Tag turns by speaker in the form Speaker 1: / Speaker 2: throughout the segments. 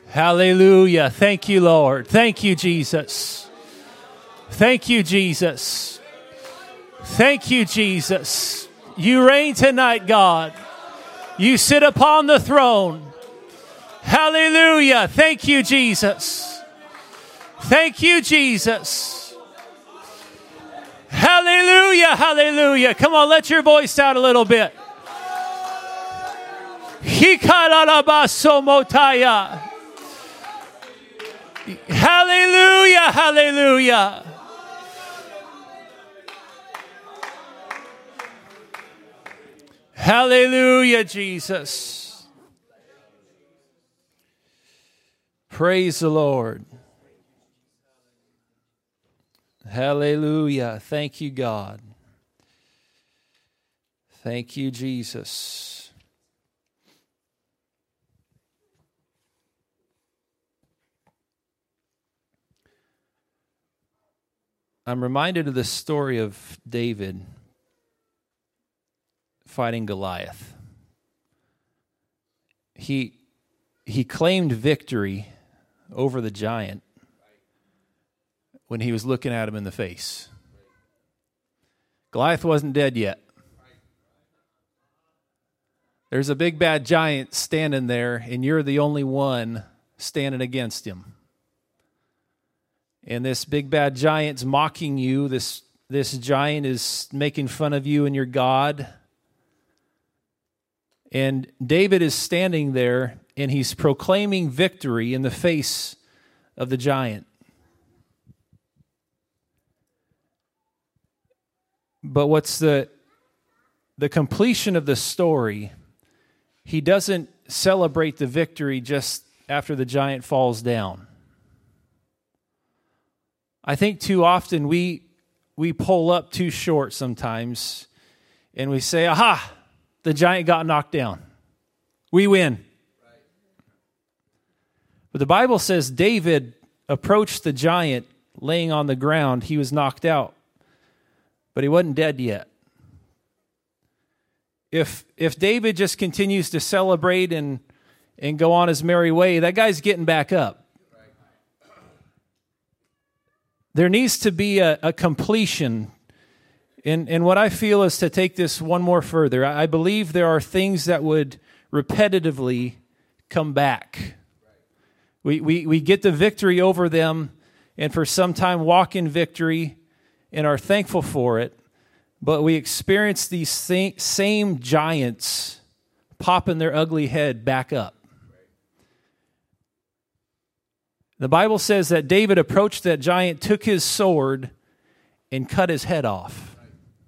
Speaker 1: Hallelujah. Thank you, Lord. Thank you, Jesus. Thank you, Jesus. Thank you, Jesus. You reign tonight, God. You sit upon the throne. Hallelujah. Thank you, Jesus. Thank you, Jesus. Hallelujah. Hallelujah. Come on, let your voice out a little bit. Hikarabasomotaya. Hallelujah. Hallelujah. Hallelujah, Jesus. Praise the Lord. Hallelujah. Thank you, God. Thank you, Jesus. I'm reminded of the story of David fighting Goliath. He claimed victory over the giant when he was looking at him in the face. Goliath wasn't dead yet. There's a big bad giant standing there, and you're the only one standing against him. And this big bad giant's mocking you. This giant is making fun of you and your God. And David is standing there, and he's proclaiming victory in the face of the giant. But what's the completion of the story, he doesn't celebrate the victory just after the giant falls down. I think too often we pull up too short sometimes, and we say, aha, the giant got knocked down. We win. But the Bible says David approached the giant laying on the ground. He was knocked out, but he wasn't dead yet. If David just continues to celebrate and go on his merry way, that guy's getting back up. There needs to be a completion. And what I feel is to take this one more further. I believe there are things that would repetitively come back. We get the victory over them, and for some time walk in victory and are thankful for it. But we experience these same giants popping their ugly head back up. The Bible says that David approached that giant, took his sword, and cut his head off.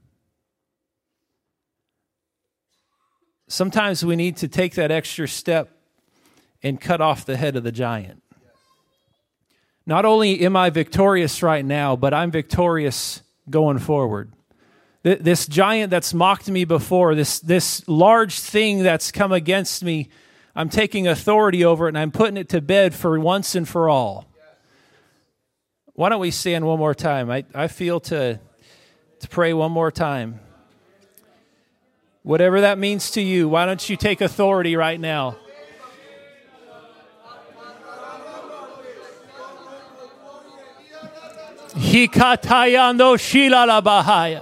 Speaker 1: Sometimes we need to take that extra step and cut off the head of the giant. Not only am I victorious right now, but I'm victorious going forward. This giant that's mocked me before, this large thing that's come against me, I'm taking authority over it and I'm putting it to bed for once and for all. Why don't we stand one more time? I feel to pray one more time. Whatever that means to you, why don't you take authority right now? Hikatayando shilala bahaya.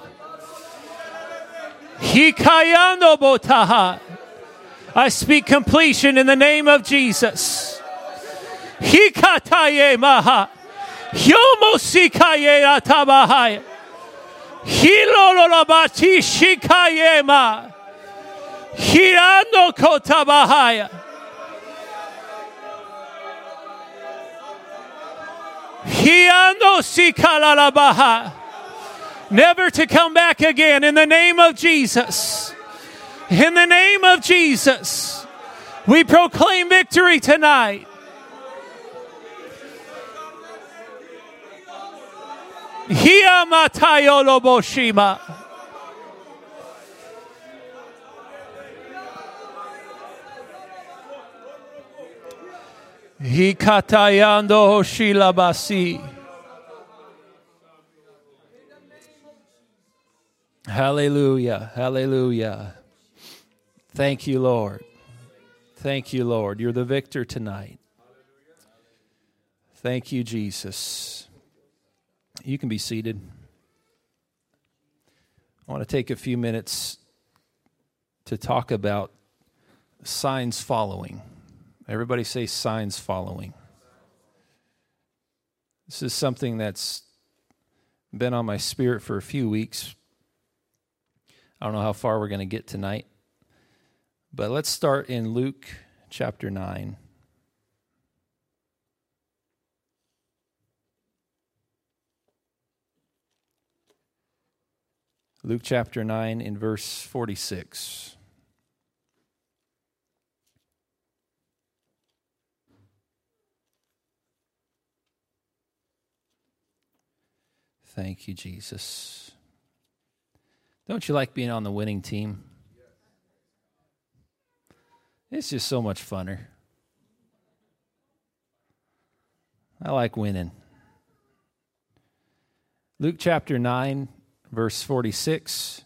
Speaker 1: Hikayando botaha. I speak completion in the name of Jesus. Hikataye maha. Yomosikaye atabahaya. Hilololabati shikaye ma. Hirando kotabahaya. Hiando sikalalabaha. Never to come back again in the name of Jesus. In the name of Jesus, we proclaim victory tonight. Hiamatayoloboshima. Hikatayando hoshilabasi. Hallelujah, hallelujah. Thank you, Lord. Thank you, Lord. You're the victor tonight. Thank you, Jesus. You can be seated. I want to take a few minutes to talk about signs following. Everybody say signs following. This is something that's been on my spirit for a few weeks. I don't know how far we're going to get tonight, but let's start in Luke chapter 9. Luke chapter 9 in verse 46. Thank you, Jesus. Don't you like being on the winning team? It's just so much funner. I like winning. Luke chapter 9, verse 46.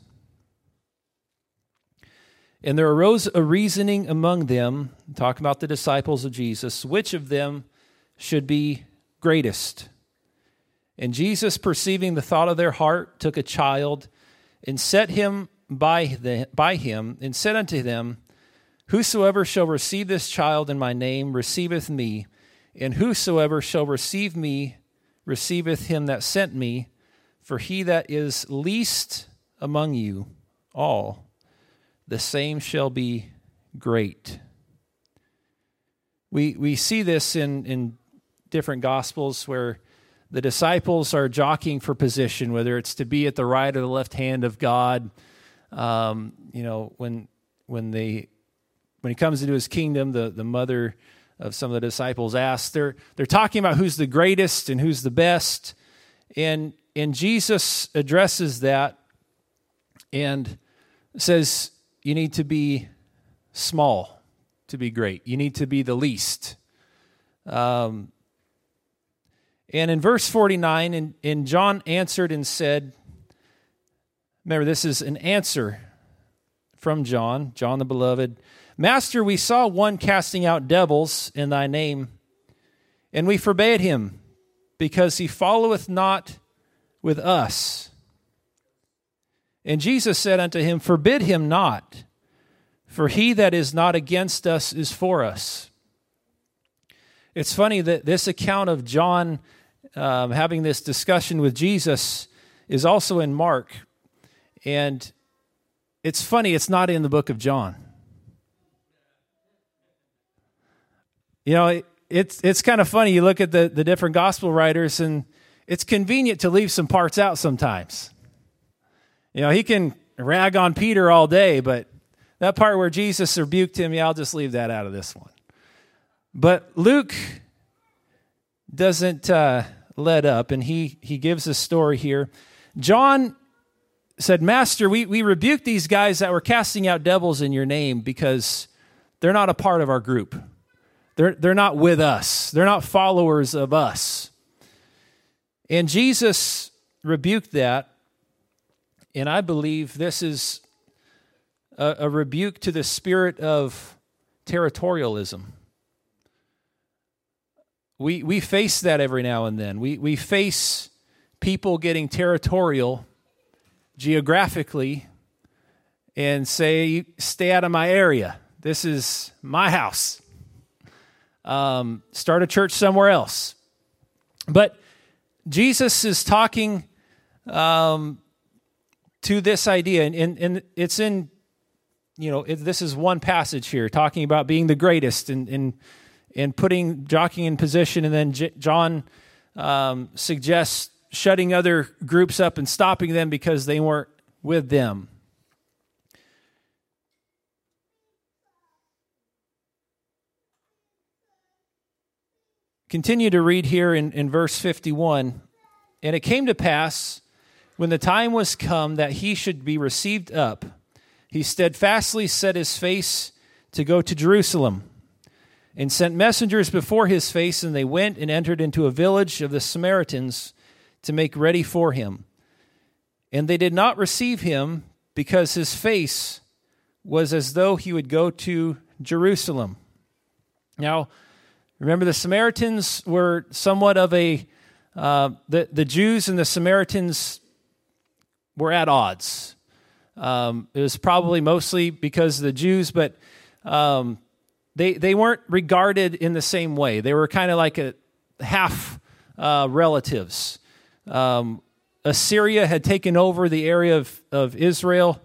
Speaker 1: And there arose a reasoning among them, talking about the disciples of Jesus, which of them should be greatest. And Jesus, perceiving the thought of their heart, took a child and set him by him, and said unto them, Whosoever shall receive this child in my name receiveth me, and whosoever shall receive me receiveth him that sent me. For he that is least among you all, the same shall be great. We see this in different Gospels where the disciples are jockeying for position, whether it's to be at the right or the left hand of God. When he comes into his kingdom, the mother of some of the disciples asks, they're talking about who's the greatest and who's the best. And Jesus addresses that and says, you need to be small to be great. You need to be the least. And in verse 49, and John answered and said, remember, this is an answer from John the beloved. Master, we saw one casting out devils in thy name, and we forbade him, because he followeth not with us. And Jesus said unto him, Forbid him not, for he that is not against us is for us. It's funny that this account of John having this discussion with Jesus is also in Mark. And it's funny, it's not in the book of John. You know, it's kind of funny. You look at the different gospel writers, and it's convenient to leave some parts out sometimes. You know, he can rag on Peter all day, but that part where Jesus rebuked him, I'll just leave that out of this one. But Luke doesn't let up, and he gives a story here. John said, Master, we rebuked these guys that were casting out devils in your name because they're not a part of our group. They're not with us. They're not followers of us. And Jesus rebuked that, and I believe this is a rebuke to the spirit of territorialism. We face that every now and then. We face people getting territorial geographically and say, stay out of my area. This is my house. Start a church somewhere else. But Jesus is talking to this idea, and it's in, this is one passage here, talking about being the greatest and jockeying in position, and then John suggests shutting other groups up and stopping them because they weren't with them. Continue to read here in verse 51. And it came to pass, when the time was come that he should be received up, he steadfastly set his face to go to Jerusalem, and sent messengers before his face, and they went and entered into a village of the Samaritans to make ready for him. And they did not receive him, because his face was as though he would go to Jerusalem. Now, Remember, the Samaritans were somewhat of the Jews and the Samaritans were at odds. It was probably mostly because of the Jews, but they weren't regarded in the same way. They were kind of like a half relatives. Assyria had taken over the area of Israel,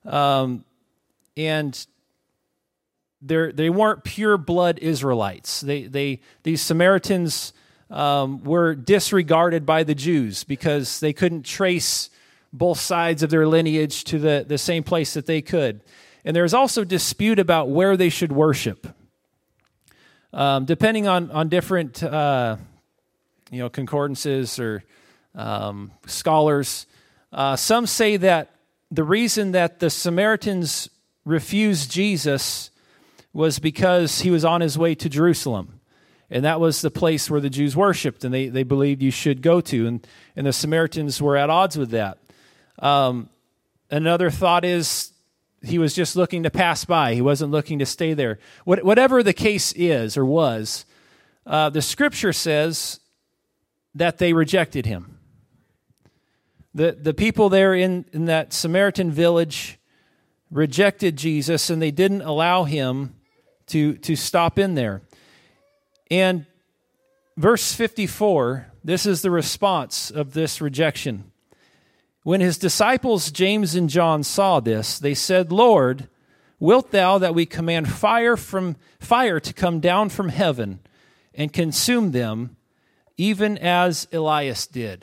Speaker 1: and they weren't pure blood Israelites. These Samaritans were disregarded by the Jews because they couldn't trace both sides of their lineage to the same place that they could. And there was also dispute about where they should worship. Depending on different concordances or scholars, some say that the reason that the Samaritans refused Jesus was because he was on his way to Jerusalem. And that was the place where the Jews worshiped, and they believed you should go to. And the Samaritans were at odds with that. Another thought is he was just looking to pass by. He wasn't looking to stay there. Whatever the case is or was, the Scripture says that they rejected him. The people there in that Samaritan village rejected Jesus, and they didn't allow him to stop in there. And verse 54, this is the response of this rejection. When his disciples James and John saw this, they said, "Lord, wilt thou that we command fire to come down from heaven and consume them, even as Elias did?"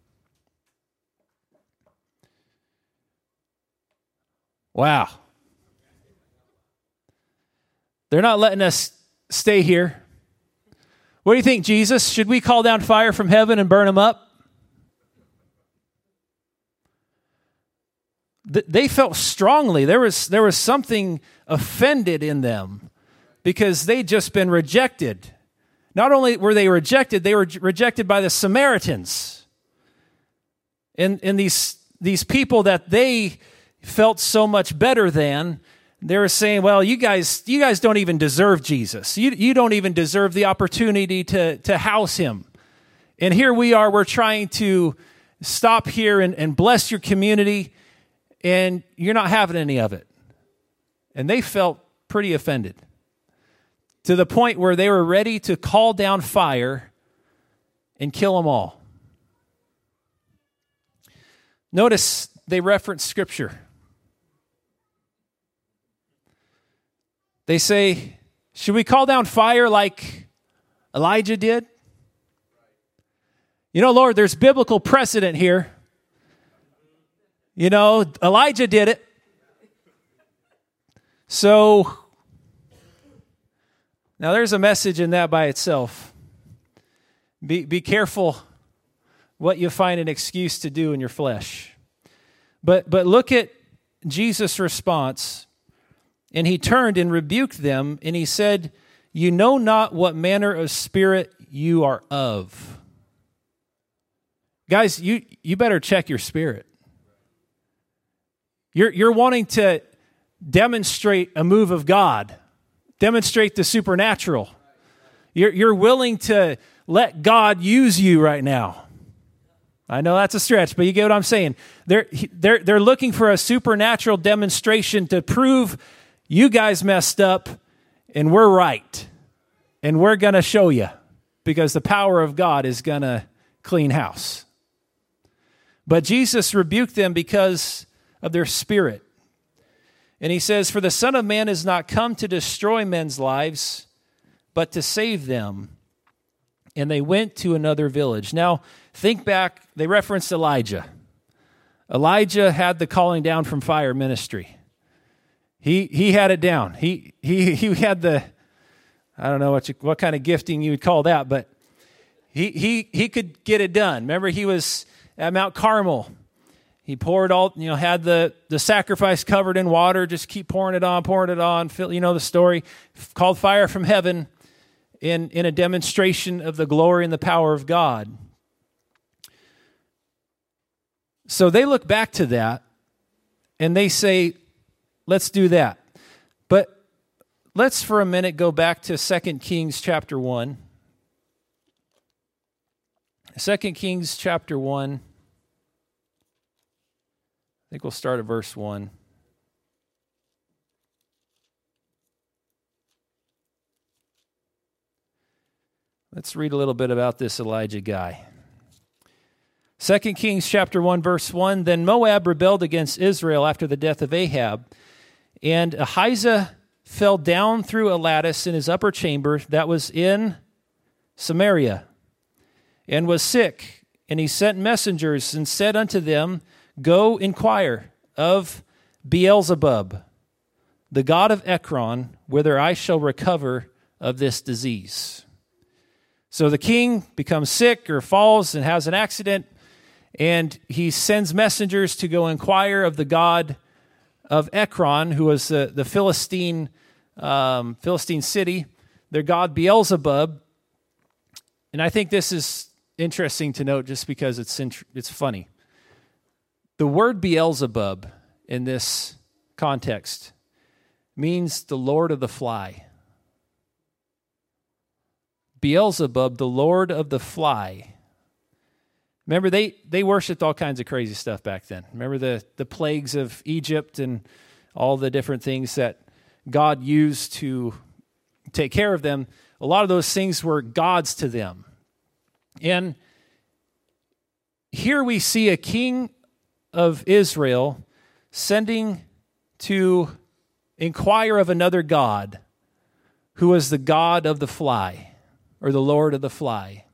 Speaker 1: Wow. They're not letting us stay here. What do you think, Jesus? Should we call down fire from heaven and burn them up? They felt strongly. There was something offended in them because they'd just been rejected. Not only were they rejected rejected by the Samaritans. And these people that they felt so much better than, they were saying, well, you guys don't even deserve Jesus. You don't even deserve the opportunity to house him. And here we are, we're trying to stop here and bless your community, and you're not having any of it. And they felt pretty offended to the point where they were ready to call down fire and kill them all. Notice they reference Scripture. They say, should we call down fire like Elijah did? Lord, there's biblical precedent here. Elijah did it. So, now there's a message in that by itself. Be careful what you find an excuse to do in your flesh. But look at Jesus' response. And he turned and rebuked them, and he said, "You know not what manner of spirit you are of." Guys, you better check your spirit. You're wanting to demonstrate a move of God, demonstrate the supernatural. You're willing to let God use you right now. I know that's a stretch, but you get what I'm saying. They're looking for a supernatural demonstration to prove you guys messed up and we're right. And we're going to show you because the power of God is going to clean house. But Jesus rebuked them because of their spirit. And he says, "For the Son of Man is not come to destroy men's lives, but to save them." And they went to another village. Now, think back, they referenced Elijah. Elijah had the calling down from fire ministry. He had it down. He had the, I don't know what kind of gifting you would call that, but he could get it done. Remember, he was at Mount Carmel. He poured had the sacrifice covered in water, just keep pouring it on, the story, called fire from heaven in a demonstration of the glory and the power of God. So they look back to that and they say, let's do that. But let's for a minute go back to 2 Kings chapter 1. 2 Kings chapter 1. I think we'll start at verse 1. Let's read a little bit about this Elijah guy. 2 Kings chapter 1, verse 1, Then Moab rebelled against Israel after the death of Ahab, and Ahijah fell down through a lattice in his upper chamber that was in Samaria, and was sick. And he sent messengers and said unto them, Go inquire of Beelzebub, the god of Ekron, whether I shall recover of this disease. So the king becomes sick or falls and has an accident, and he sends messengers to go inquire of the god of Ekron, who was the Philistine city, their god Beelzebub. And I think this is interesting to note just because it's funny. The word Beelzebub in this context means the Lord of the Fly. Beelzebub, the Lord of the Fly. Remember, they worshipped all kinds of crazy stuff back then. Remember the plagues of Egypt and all the different things that God used to take care of them. A lot of those things were gods to them. And here we see a king of Israel sending to inquire of another god who was the god of the fly, or the Lord of the Fly.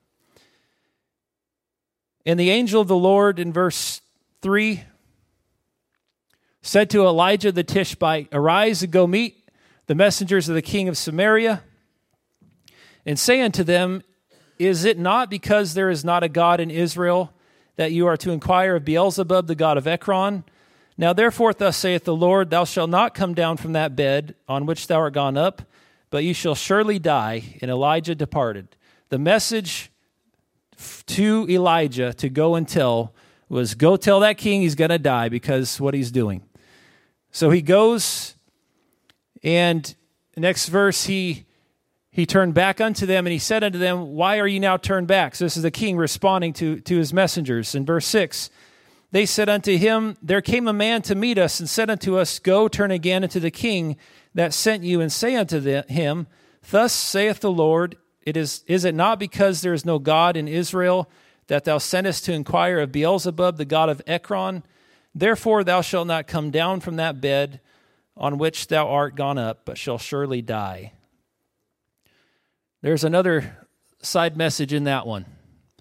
Speaker 1: And the angel of the Lord, in verse 3, said to Elijah the Tishbite, Arise and go meet the messengers of the king of Samaria, and say unto them, Is it not because there is not a God in Israel that you are to inquire of Beelzebub, the god of Ekron? Now therefore thus saith the Lord, Thou shalt not come down from that bed on which thou art gone up, but you shall surely die. And Elijah departed. The message to Elijah to go and tell was, go tell that king he's going to die because what he's doing. So he goes, and the next verse, he turned back unto them, and he said unto them, Why are ye now turned back? So this is the king responding to his messengers. In verse 6, they said unto him, There came a man to meet us, and said unto us, Go, turn again unto the king that sent you, and say unto him, Thus saith the Lord, is it not because there is no God in Israel that thou sendest to inquire of Beelzebub, the god of Ekron? Therefore thou shalt not come down from that bed on which thou art gone up, but shall surely die. There's another side message in that one.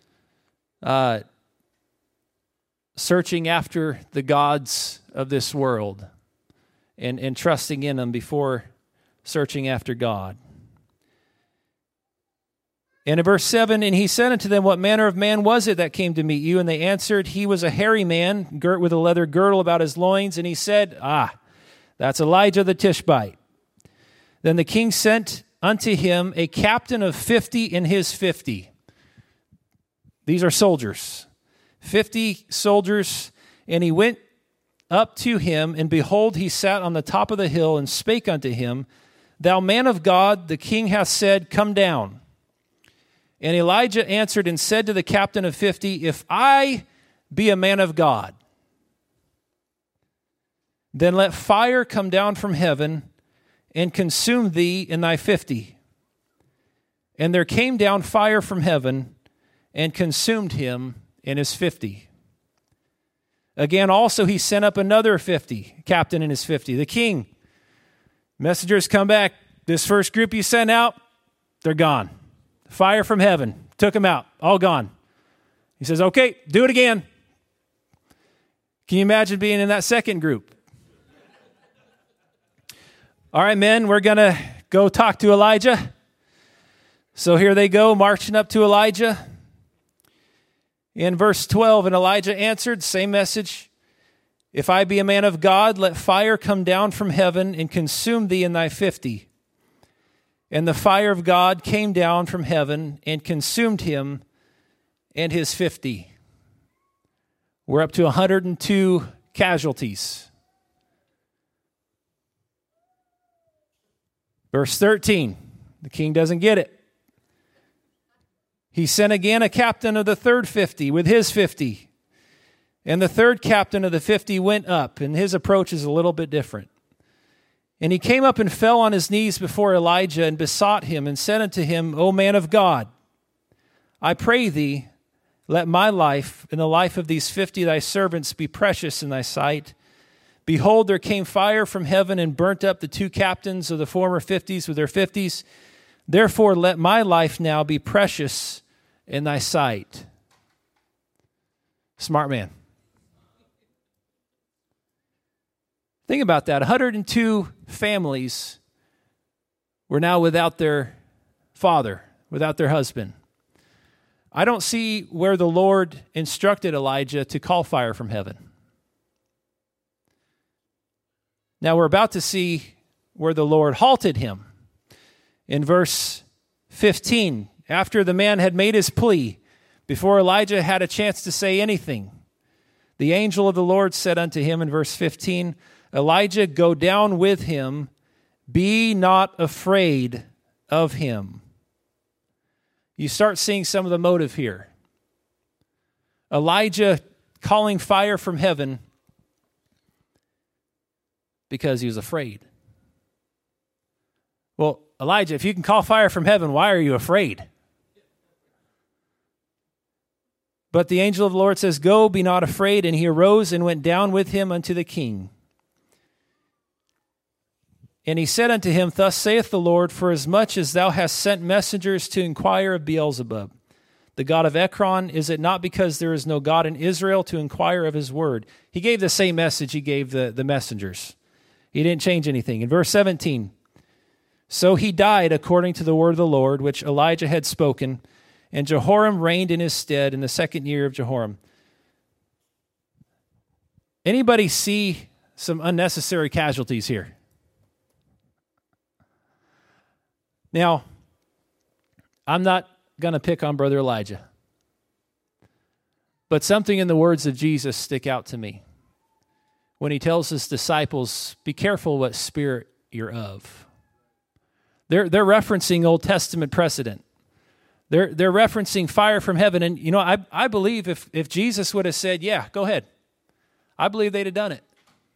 Speaker 1: Searching after the gods of this world and trusting in them before searching after God. And in verse 7, And he said unto them, What manner of man was it that came to meet you? And they answered, He was a hairy man, girt with a leather girdle about his loins. And he said, That's Elijah the Tishbite. Then the king sent unto him a captain of 50 in his 50. These are soldiers. 50 soldiers. And he went up to him, and behold, he sat on the top of the hill, and spake unto him, Thou man of God, the king hath said, Come down. And Elijah answered and said to the captain of 50, If I be a man of God, then let fire come down from heaven and consume thee in thy 50. And there came down fire from heaven and consumed him in his 50. Again, also he sent up another 50, captain in his 50. The king, messengers come back. This first group you sent out, they're gone. Fire from heaven took them out, all gone. He says, okay, do it again. Can you imagine being in that second group? All right, men, we're going to go talk to Elijah. So here they go, marching up to Elijah. In verse 12, And Elijah answered, same message, If I be a man of God, let fire come down from heaven and consume thee in thy 50. And the fire of God came down from heaven and consumed him and his 50. We're up to 102 casualties. Verse 13, the king doesn't get it. He sent again a captain of the third 50 with his 50. And the third captain of the 50 went up, and his approach is a little bit different. And he came up and fell on his knees before Elijah and besought him and said unto him, O man of God, I pray thee, let my life and the life of these 50 thy servants be precious in thy sight. Behold, there came fire from heaven and burnt up the 2 captains of the former 50s with their 50s. Therefore, let my life now be precious in thy sight. Smart man. Think about that. 102 families were now without their father, without their husband. I don't see where the Lord instructed Elijah to call fire from heaven. Now we're about to see where the Lord halted him. In verse 15, after the man had made his plea, before Elijah had a chance to say anything, the angel of the Lord said unto him in verse 15, Elijah, go down with him, be not afraid of him. You start seeing some of the motive here. Elijah calling fire from heaven because he was afraid. Well, Elijah, if you can call fire from heaven, why are you afraid? But the angel of the Lord says, go, be not afraid. And he arose and went down with him unto the king. And he said unto him, thus saith the Lord, for as much as thou hast sent messengers to inquire of Beelzebub, the god of Ekron, is it not because there is no God in Israel to inquire of his word? He gave the same message he gave the messengers. He didn't change anything. In verse 17, so he died according to the word of the Lord, which Elijah had spoken, and Jehoram reigned in his stead in the 2nd year of Jehoram. Anybody see some unnecessary casualties here? Now, I'm not going to pick on Brother Elijah, but something in the words of Jesus stick out to me when he tells his disciples, be careful what spirit you're of. They're referencing Old Testament precedent. They're referencing fire from heaven. And, you know, I believe if Jesus would have said, yeah, go ahead, I believe they'd have done it.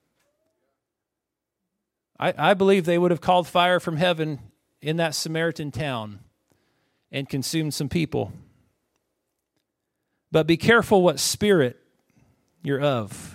Speaker 1: I believe they would have called fire from heaven in that Samaritan town and consumed some people. But be careful what spirit you're of.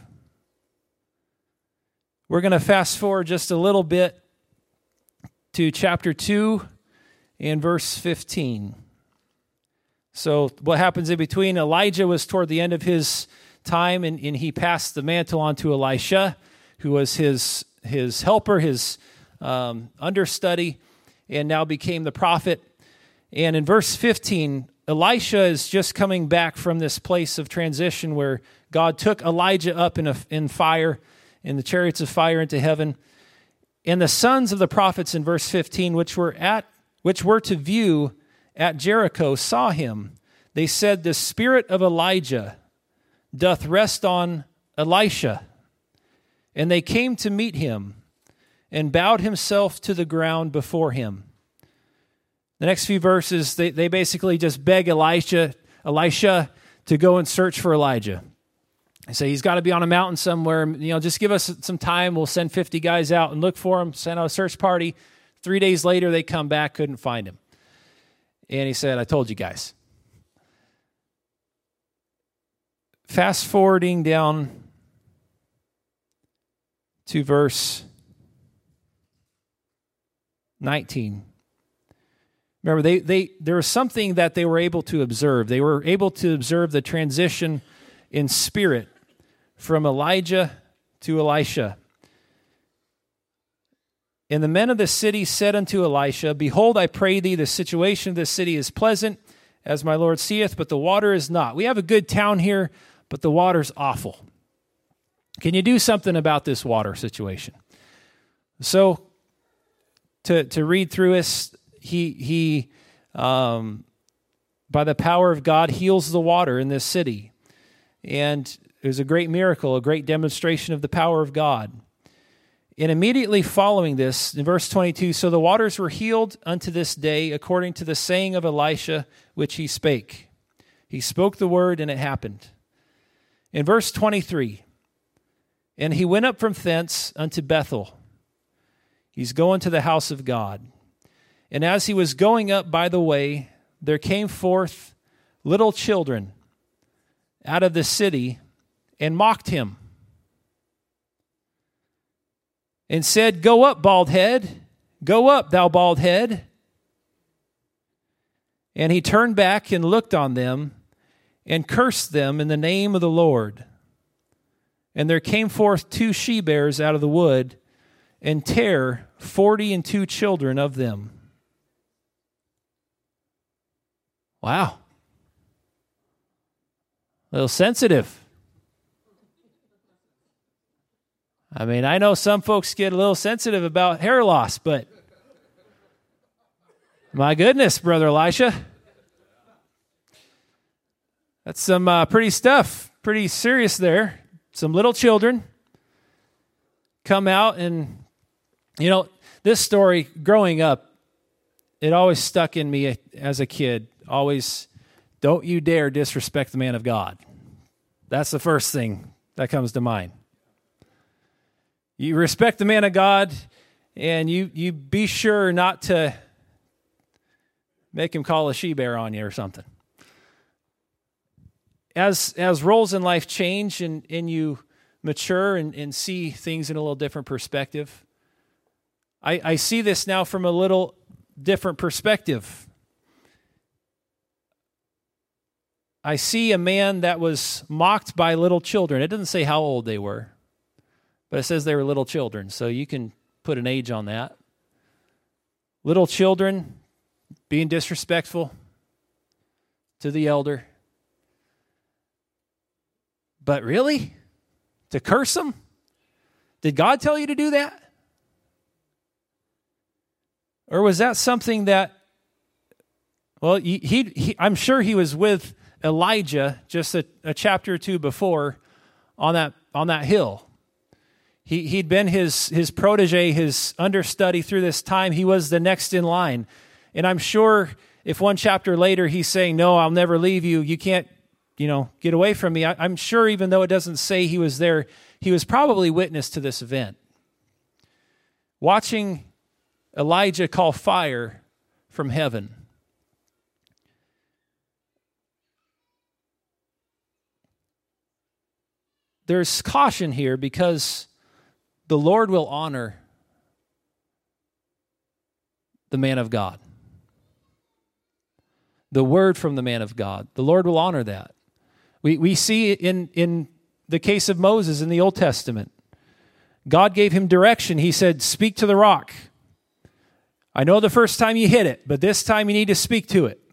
Speaker 1: We're going to fast forward just a little bit to chapter 2 and verse 15. So what happens in between? Elijah was toward the end of his time, and he passed the mantle on to Elisha, who was his helper, his understudy, and now became the prophet. And in verse 15, Elisha is just coming back from this place of transition where God took Elijah up in fire, in the chariots of fire into heaven. And the sons of the prophets in verse 15, which were to view at Jericho, saw him. They said, the spirit of Elijah doth rest on Elisha. And they came to meet him and bowed himself to the ground before him. The next few verses, they basically just beg Elisha to go and search for Elijah. They say he's got to be on a mountain somewhere. You know, just give us some time. We'll send 50 guys out and look for him, send out a search party. 3 days later, they come back, couldn't find him. And he said, I told you guys. Fast forwarding down to verse 19. Remember, there was something that they were able to observe. They were able to observe the transition in spirit from Elijah to Elisha. And the men of the city said unto Elisha, behold, I pray thee, the situation of this city is pleasant, as my Lord seeth, but the water is not. We have a good town here, but the water's awful. Can you do something about this water situation? So, to read through this, he by the power of God, heals the water in this city. And it was a great miracle, a great demonstration of the power of God. And immediately following this, in verse 22, so the waters were healed unto this day, according to the saying of Elisha, which he spake. He spoke the word, and it happened. In verse 23, and he went up from thence unto Bethel. He's going to the house of God. And as he was going up by the way, there came forth little children out of the city and mocked him, and said, Go up, bald head. Go up, thou bald head. And he turned back and looked on them and cursed them in the name of the Lord. And there came forth 2 she-bears out of the wood, and tare 42 children of them. Wow. A little sensitive. I mean, I know some folks get a little sensitive about hair loss, but my goodness, Brother Elisha. That's some pretty stuff, pretty serious there. Some little children come out, and, you know, this story, growing up, it always stuck in me as a kid. Always, don't you dare disrespect the man of God. That's the first thing that comes to mind. You respect the man of God, and you be sure not to make him call a she-bear on you or something. As roles in life change and you mature and see things in a little different perspective, I see this now from a little different perspective. I see a man that was mocked by little children. It doesn't say how old they were, but it says they were little children, so you can put an age on that. Little children being disrespectful to the elder. But really? To curse them? Did God tell you to do that? Or was that something that, well, I'm sure he was with Elijah just a chapter or two before on that hill. He'd been his protege, his understudy through this time. He was the next in line. And I'm sure if one chapter later he's saying, no, I'll never leave you. You can't, get away from me. I'm sure even though it doesn't say he was there, he was probably witness to this event. Watching Elijah call fire from heaven. There's caution here because the Lord will honor the man of God. The word from the man of God. The Lord will honor that. We see in the case of Moses in the Old Testament. God gave him direction. He said, speak to the rock. I know the first time you hit it, but this time you need to speak to it.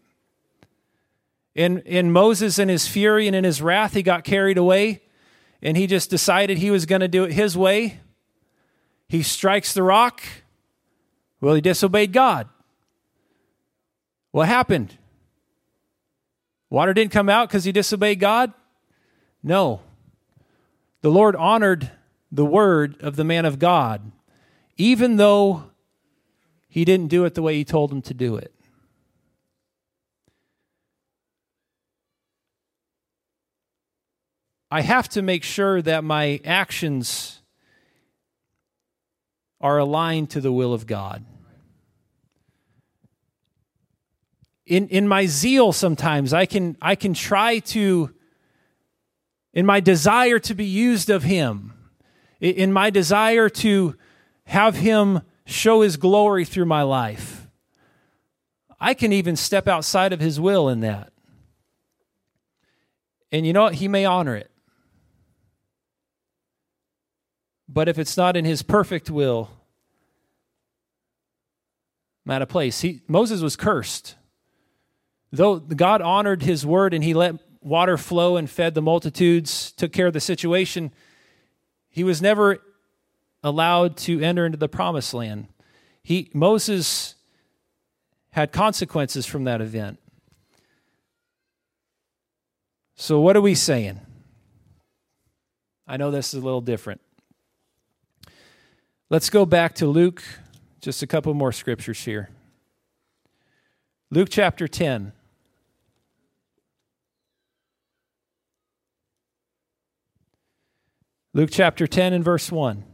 Speaker 1: In Moses, in his fury and in his wrath, he got carried away, and he just decided he was going to do it his way. He strikes the rock. Well, he disobeyed God. What happened? Water didn't come out because he disobeyed God? No. The Lord honored the word of the man of God, even though he didn't do it the way he told him to do it. I have to make sure that my actions are aligned to the will of God. In my zeal sometimes, I can try to, in my desire to be used of him, in my desire to have him show his glory through my life, I can even step outside of his will in that. And you know what? He may honor it. But if it's not in his perfect will, I'm out of place. Moses was cursed. Though God honored his word and he let water flow and fed the multitudes, took care of the situation, he was never allowed to enter into the promised land. Moses had consequences from that event. So what are we saying? I know this is a little different. Let's go back to Luke, just a couple more scriptures here. Luke chapter 10. Luke chapter 10 and verse 1.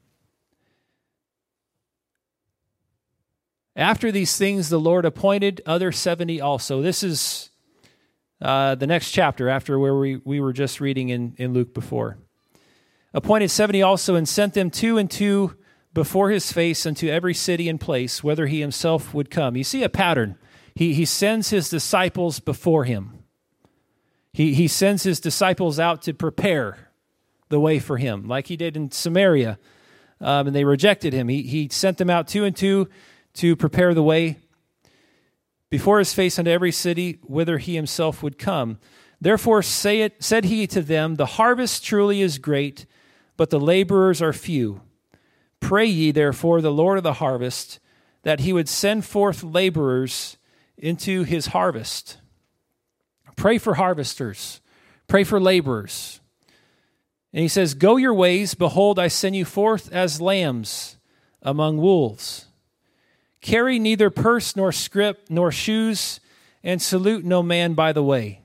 Speaker 1: After these things, the Lord appointed other 70 also. This is the next chapter after where we were just reading in Luke before. Appointed 70 also, and sent them two and two before his face unto every city and place, whither he himself would come. You see a pattern. He sends his disciples before him. He sends his disciples out to prepare the way for him, like he did in Samaria, and they rejected him. He sent them out two and two to prepare the way before his face unto every city whither he himself would come. Therefore said he to them, the harvest truly is great, but the laborers are few. Pray ye therefore the Lord of the harvest, that he would send forth laborers into his harvest. Pray for harvesters. Pray for laborers. And he says, go your ways, behold, I send you forth as lambs among wolves. Carry neither purse nor scrip nor shoes, and salute no man by the way.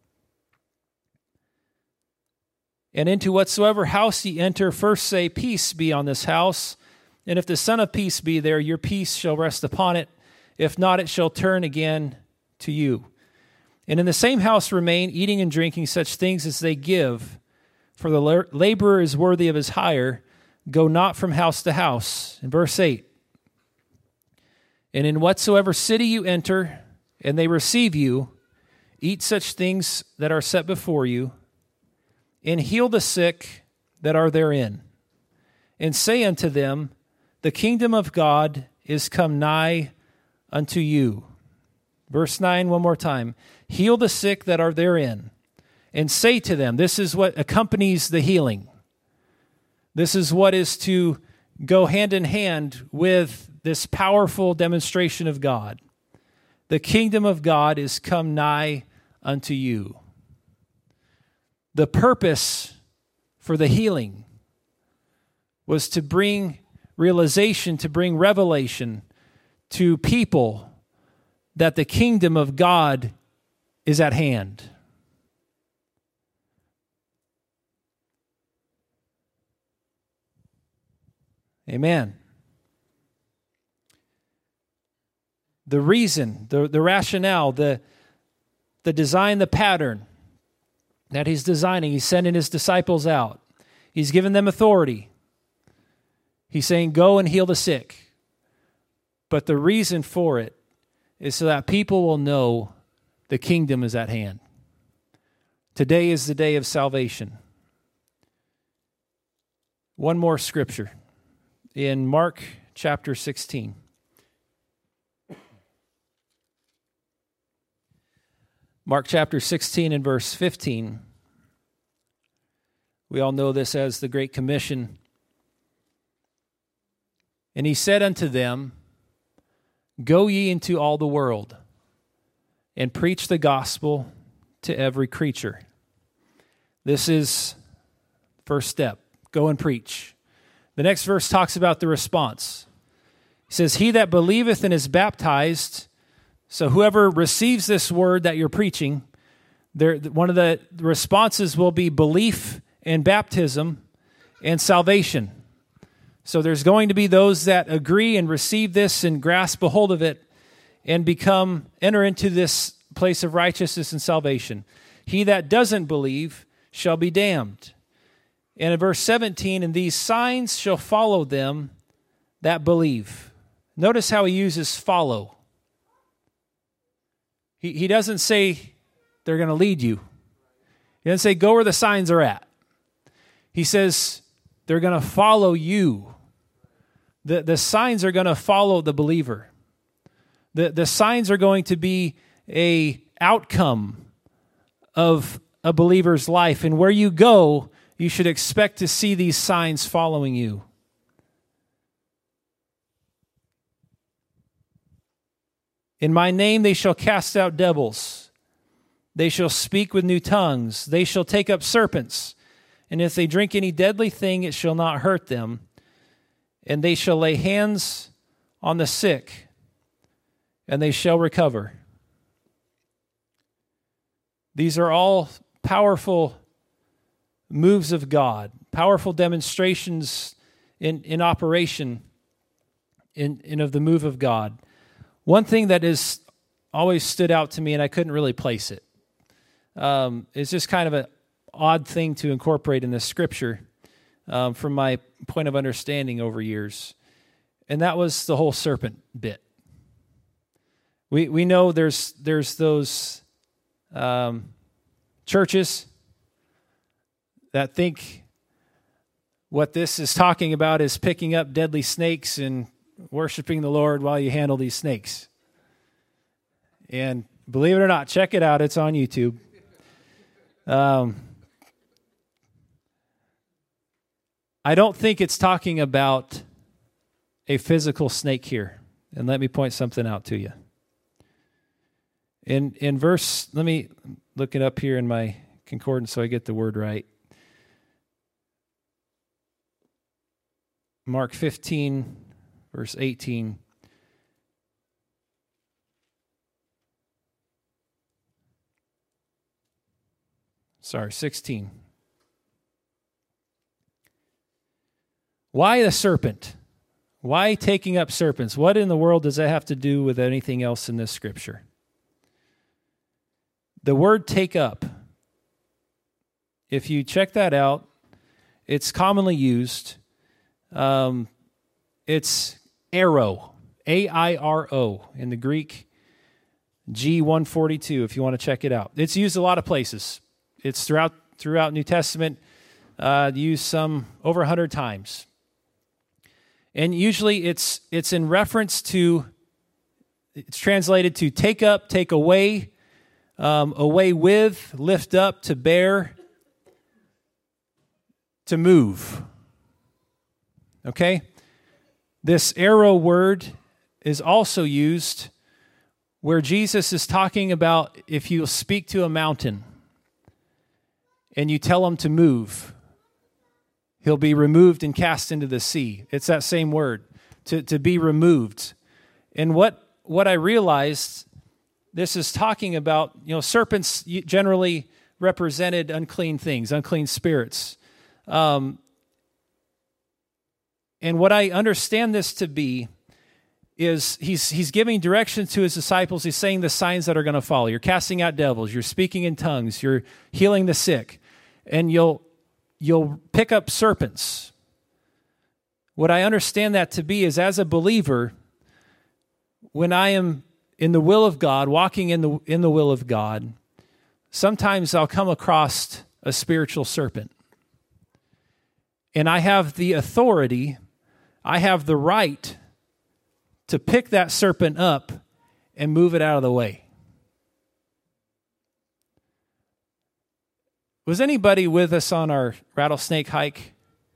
Speaker 1: And into whatsoever house ye enter, first say, peace be on this house. And if the Son of Peace be there, your peace shall rest upon it. If not, it shall turn again to you. And in the same house remain, eating and drinking such things as they give. For the laborer is worthy of his hire. Go not from house to house. In verse 8. And in whatsoever city you enter, and they receive you, eat such things that are set before you, and heal the sick that are therein. And say unto them, the kingdom of God is come nigh unto you. Verse 9, one more time. Heal the sick that are therein. And say to them, this is what accompanies the healing. This is what is to go hand in hand with this powerful demonstration of God. The kingdom of God is come nigh unto you. The purpose for the healing was to bring realization, to bring revelation to people that the kingdom of God is at hand. Amen. The reason, the rationale, the design, the pattern that he's designing, he's sending his disciples out. He's given them authority. He's saying, go and heal the sick. But the reason for it is so that people will know the kingdom is at hand. Today is the day of salvation. One more scripture in Mark chapter 16. Mark chapter 16 and verse 15. We all know this as the Great Commission. And he said unto them, go ye into all the world, and preach the gospel to every creature. This is the first step. Go and preach. The next verse talks about the response. He says, he that believeth and is baptized. So whoever receives this word that you're preaching, one of the responses will be belief and baptism and salvation. So there's going to be those that agree and receive this and grasp a hold of it and enter into this place of righteousness and salvation. He that doesn't believe shall be damned. And in verse 17, and these signs shall follow them that believe. Notice how he uses follow. He doesn't say they're going to lead you. He doesn't say go where the signs are at. He says they're going to follow you. The signs are going to follow the believer. The signs are going to be an outcome of a believer's life. And where you go, you should expect to see these signs following you. In my name they shall cast out devils. They shall speak with new tongues. They shall take up serpents. And if they drink any deadly thing, it shall not hurt them. and they shall lay hands on the sick, and they shall recover. These are all powerful moves of God, powerful demonstrations in operation in of the move of God. One thing that is always stood out to me, and I couldn't really place it, it's just kind of an odd thing to incorporate in this scripture from my point of understanding over years, and that was the whole serpent bit. We know there's those churches that think what this is talking about is picking up deadly snakes and worshiping the Lord while you handle these snakes. And believe it or not, check it out. It's on YouTube. I don't think it's talking about a physical snake here. And let me point something out to you. In verse, let me look it up here in my concordance so I get the word right. Mark 15, verse 18. Sorry, 16. Why the serpent? Why taking up serpents? What in the world does that have to do with anything else in this scripture? The word take up, if you check that out, it's commonly used. It's airo, A-I-R-O, in the Greek, G142, if you want to check it out. It's used a lot of places. It's throughout New Testament, used some over 100 times. And usually it's in reference to, it's translated to take up, take away, away with, lift up, to bear, to move. Okay? This arrow word is also used where Jesus is talking about if you speak to a mountain and you tell him to move, he'll be removed and cast into the sea. It's that same word, to be removed. And what I realized, this is talking about, serpents generally represented unclean things, unclean spirits. And what I understand this to be is he's giving direction to his disciples. He's saying the signs that are going to follow. You're casting out devils. You're speaking in tongues. You're healing the sick. And you'll pick up serpents. What I understand that to be is, as a believer, when I am in the will of God, walking in the will of God, sometimes I'll come across a spiritual serpent. And I have the authority, I have the right to pick that serpent up and move it out of the way. Was anybody with us on our rattlesnake hike?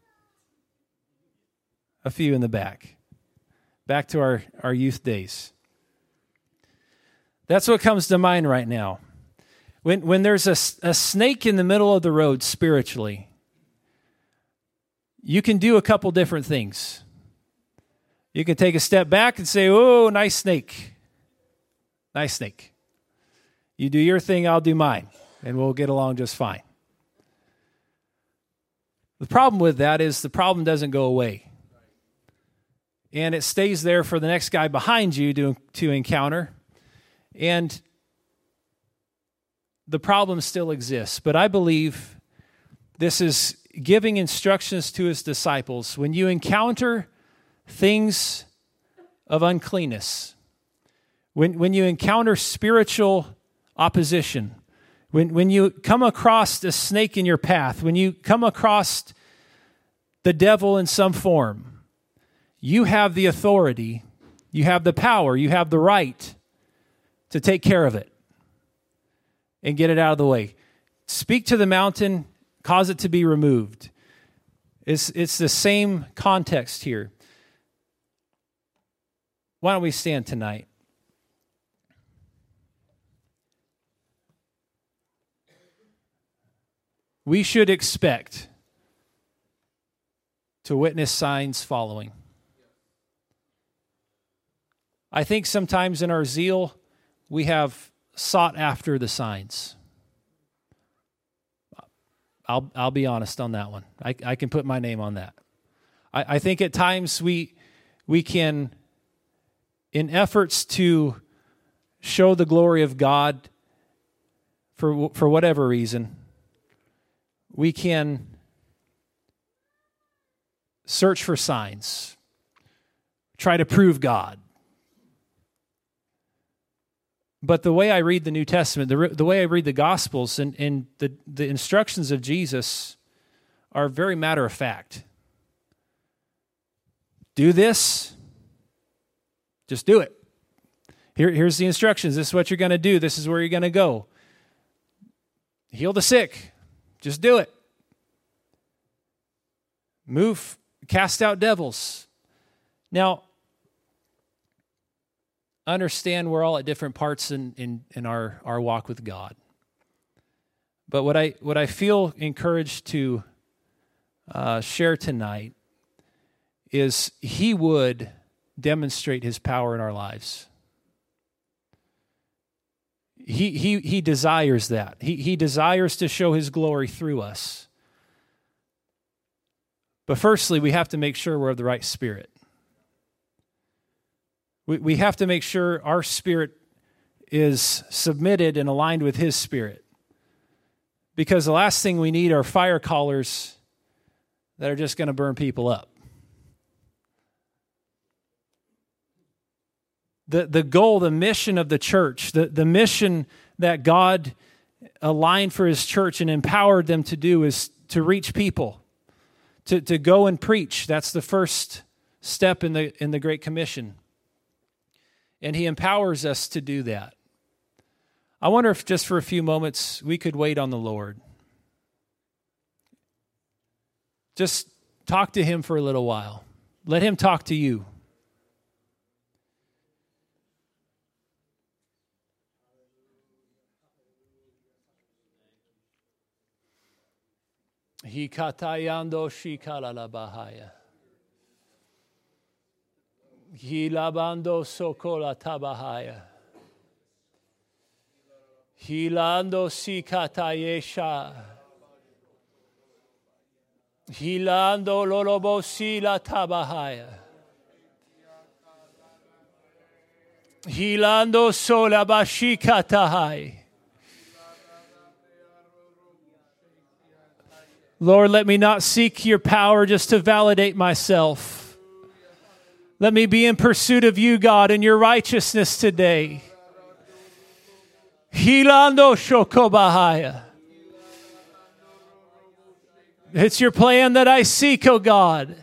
Speaker 1: A few in the back. Back to our youth days. That's what comes to mind right now. When there's a snake in the middle of the road spiritually, you can do a couple different things. You can take a step back and say, "Oh, nice snake. Nice snake. You do your thing, I'll do mine, and we'll get along just fine." The problem with that is the problem doesn't go away. And it stays there for the next guy behind you to encounter. And the problem still exists. But I believe this is giving instructions to his disciples. When you encounter things of uncleanness, when you encounter spiritual opposition, when you come across a snake in your path, when you come across the devil in some form, you have the authority, you have the power, you have the right to take care of it and get it out of the way. Speak to the mountain, cause it to be removed. It's the same context here. Why don't we stand tonight? We should expect to witness signs following. I think sometimes in our zeal, we have sought after the signs. I'll be honest on that one. I can put my name on that. I think at times we can, in efforts to show the glory of God for whatever reason, we can search for signs, try to prove God. But the way I read the New Testament, the way I read the Gospels and the instructions of Jesus are very matter of fact. Do this, just do it. Here's the instructions. This is what you're going to do. This is where you're going to go. Heal the sick. Just do it. Move, cast out devils. Now, understand we're all at different parts in our walk with God. But what I feel encouraged to share tonight is He would demonstrate His power in our lives. He desires that. He desires to show His glory through us. But firstly, we have to make sure we're of the right spirit. We have to make sure our spirit is submitted and aligned with His spirit. Because the last thing we need are fire callers that are just going to burn people up. The goal, the mission of the church, the mission that God aligned for His church and empowered them to do is to reach people, to go and preach. That's the first step in the Great Commission. And He empowers us to do that. I wonder if just for a few moments we could wait on the Lord. Just talk to Him for a little while. Let Him talk to you. Hikatayando shikala bahaya. Hilabando sokola tabahaya. Hilando sikatayesha. Hilando lolobosila tabahaya. Hilando sola bashikatahai. Lord, let me not seek your power just to validate myself. Let me be in pursuit of you, God, and your righteousness today. Hilando shokobahaya. It's your plan that I seek, O God.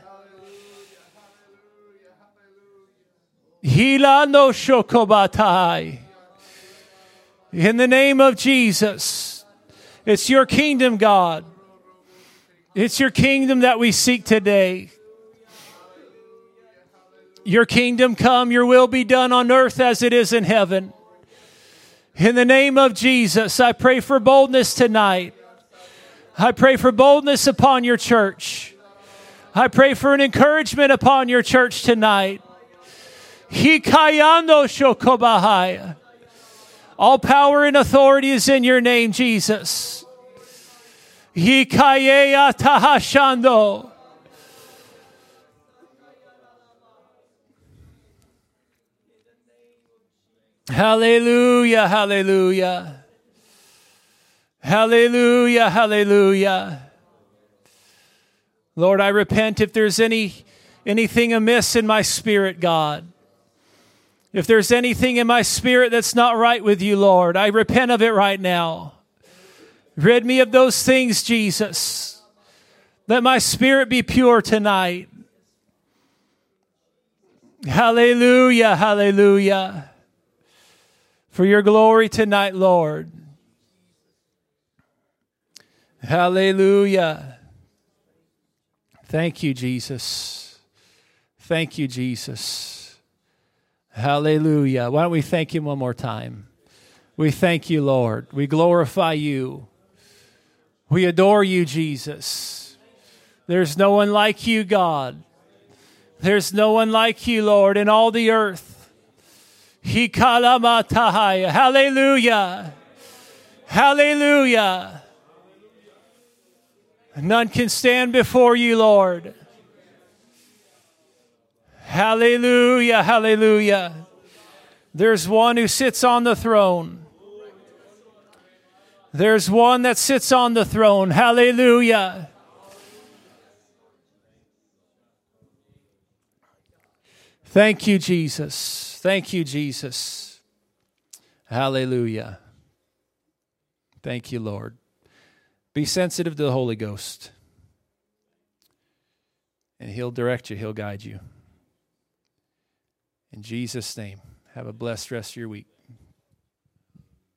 Speaker 1: Hilando shokobatai. In the name of Jesus, it's your kingdom, God. It's your kingdom that we seek today. Your kingdom come, your will be done on earth as it is in heaven. In the name of Jesus, I pray for boldness tonight. I pray for boldness upon your church. I pray for an encouragement upon your church tonight. Hikayando shokobahaya. All power and authority is in your name, Jesus. Hikayeya tahashando. Hallelujah, hallelujah. Hallelujah, hallelujah. Lord, I repent if there's anything amiss in my spirit, God. If there's anything in my spirit that's not right with you, Lord, I repent of it right now. Rid me of those things, Jesus. Let my spirit be pure tonight. Hallelujah, hallelujah. For your glory tonight, Lord. Hallelujah. Thank you, Jesus. Thank you, Jesus. Hallelujah. Why don't we thank Him one more time? We thank you, Lord. We glorify you. We adore you, Jesus. There's no one like you, God. There's no one like you, Lord, in all the earth. Hikalamatahaya. Hallelujah. Hallelujah. None can stand before you, Lord. Hallelujah. Hallelujah. There's one who sits on the throne. There's one that sits on the throne. Hallelujah. Thank you, Jesus. Thank you, Jesus. Hallelujah. Thank you, Lord. Be sensitive to the Holy Ghost. And He'll direct you. He'll guide you. In Jesus' name, have a blessed rest of your week.